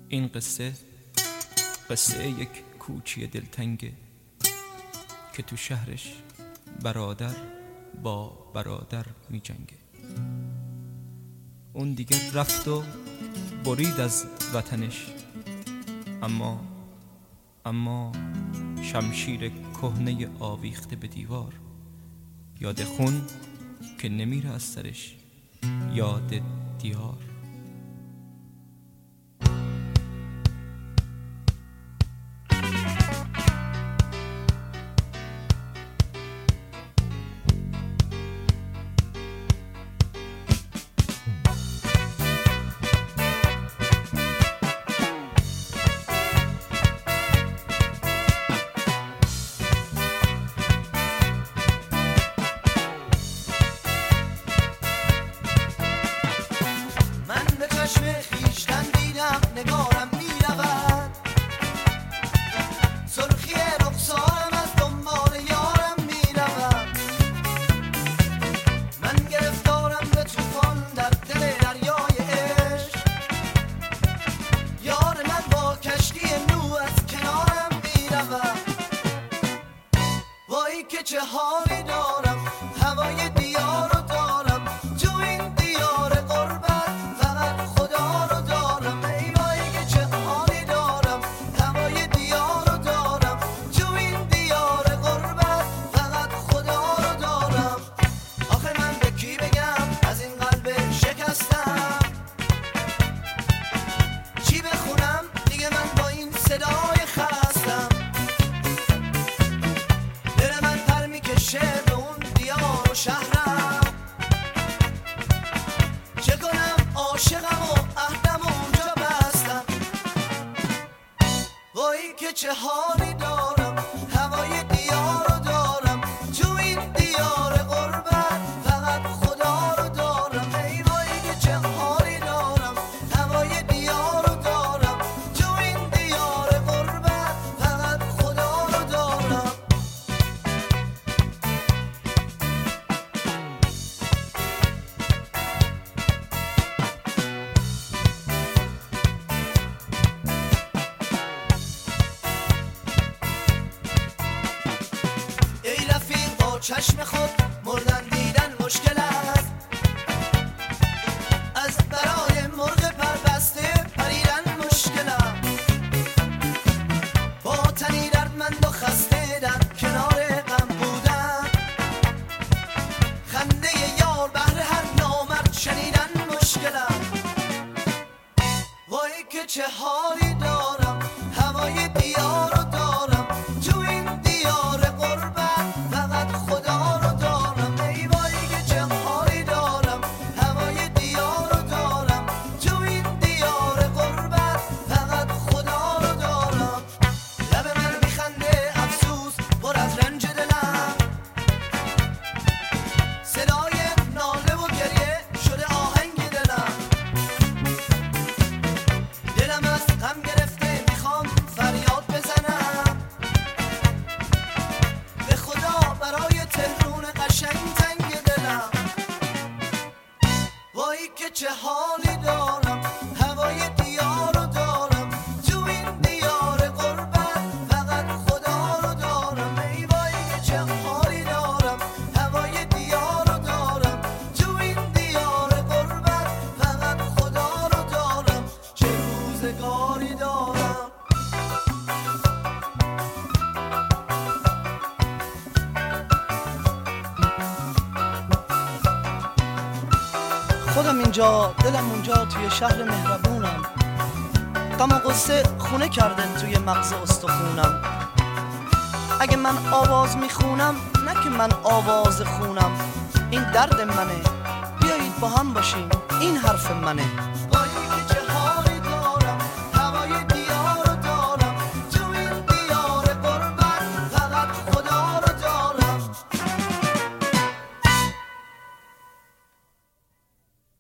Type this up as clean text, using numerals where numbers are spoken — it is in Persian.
این قصه یک کوچی دلتنگه که تو شهرش برادر با برادر می جنگه. اون دیگه رفت و برید از وطنش، اما شمشیر کهنه آویخته به دیوار، یاد خون که نمیره از سرش، یاد دیار. نگارم میرود سرخی رخسارم از دنبال یارم میرود. من گرفتارم به طوفان در دل دریای عشق، یار من با کشتی نو از کنارم میرود. وای که چه حالی دارم، هوای دیار رو دارم، تو این دیار غربت فقط خدا رو دارم. ای وای که چه حالی دارم، هوای دیار رو دارم، تو این دیار غربت فقط خدا رو دارم. آخه من به کی بگم از این قلب شکستم، چی بخونم دیگه من با این صدای خستم. دل من پر میکشه به اون دیار و شهرم، چه کنم عاشقم و عهدم و اونجا بستم. وای که چه حالی دارم، هوای دیار رو دارم، تو این دیار غربت فقط خدا رو دارم. ای وای که چه حالی دارم، هوای دیار رو دارم، تو این دیار غربت فقط خدا رو دارم. ای رفیق با چشم خود مردن دیدن مشکل است، از برای مرغ پربسته پریدن مشکل است. با تنی دردمند و خسته در کنار غم بودن، خنده یار بهر هر نامرد شنیدن مشکل است. وای که چه حالی دارم، هوای دیار رو دارم، تو این دیار غربت فقط خدا رو دارم. ای وای که چه حالی دارم، هوای دیار رو دارم، تو این دیار غربت فقط خدا رو دارم. لب من میخنده افسوس پر از رنج دلم، صدای ناله و گریه شده آهنگ دلم. دلم از غم گرفته میخوام فریاد بزنم، به خدا برای تهرون قشنگ تنگ دلم. وای که چه حالی دارم، هوای دیار رو دارم، تو این دیار غربت فقط خدا رو دارم. ای وای که چه حالی دارم، هوای دیار رو دارم، تو این دیار غربت فقط خدا رو دارم. چه روزگاری دارم. خودم اینجا دلم اونجا توی شهر مهربونم، غم و غصه خونه کردن توی مغز استخونم. اگه من آواز میخونم نه که من آواز خونم، این درد منه، بیایید با هم باشیم این حرف منه.